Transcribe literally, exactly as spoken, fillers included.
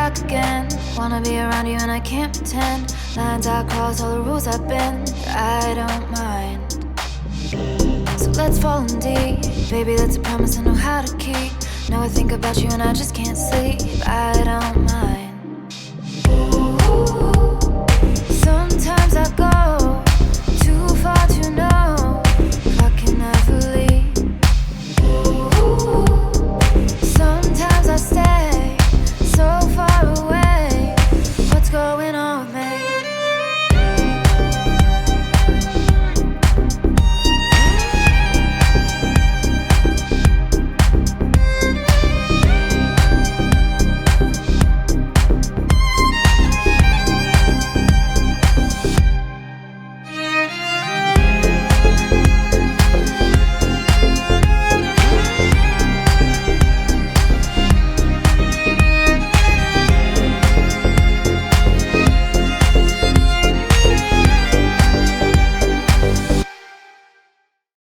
back again. Wanna be around you and I can't pretend. Lines I cross, all the rules I bend. I don't mind. So let's fall in deep. Baby, that's a promise I know how to keep. Know I think about you and I just can't sleep. I don't mind.